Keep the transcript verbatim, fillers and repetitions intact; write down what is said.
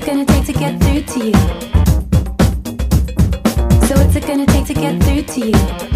gonna take to get through to you? So what's it gonna take to get through to you?